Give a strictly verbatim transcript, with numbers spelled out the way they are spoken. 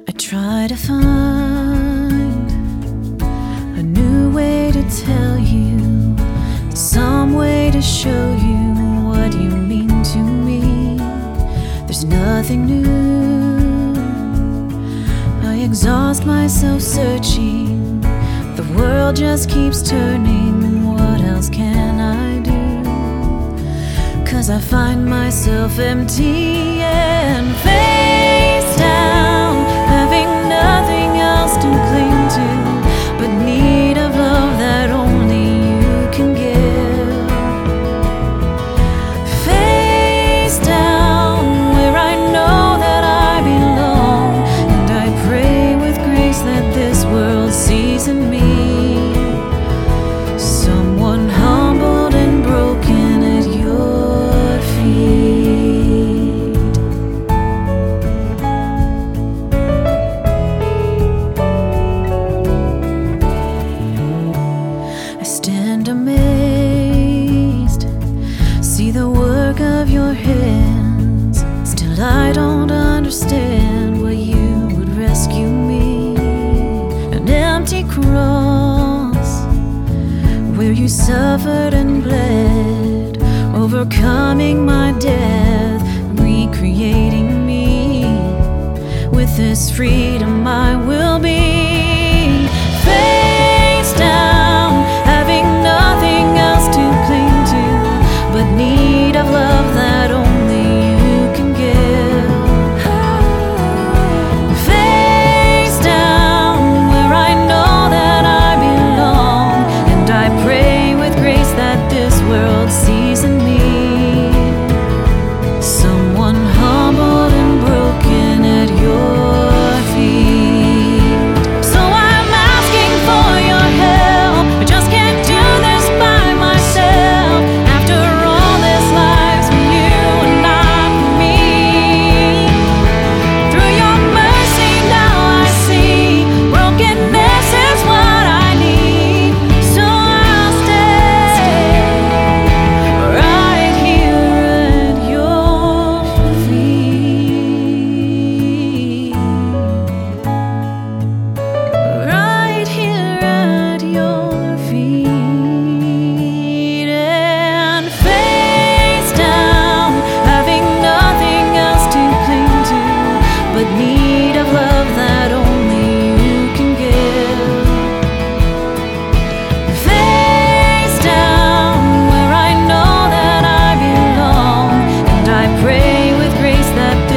I try to find a new way to tell you, some way to show you what you mean to me. There's nothing new. I exhaust myself searching. The world just keeps turning. What else can I do? 'Cause I find myself empty and face down, having nothing else to cling to but need of love that only you can give. Face down where I know that I belong, and I pray with grace that this world sees in me someone humbled and broken at your feet. I stand amazed, see the work of your hands. Still I don't understand why you would rescue me. An empty cross where you suffered and bled, overcoming my death, recreating me. With this freedom I will be face down, having nothing else to cling to but need of love that only you can give. Face down where I know that I belong, and I pray with grace that this world sees in me someone humbled and broken at your feet. So I'm asking for your help. I just can't do this by myself. After all this life's for you and not for me. Through your mercy now I see brokenness is what I need. So I'll stay right here at your feet. Right here at your feet. And face down, having nothing else to cling to but need of love that only you can give. Face down where I know that I belong, and I pray with grace that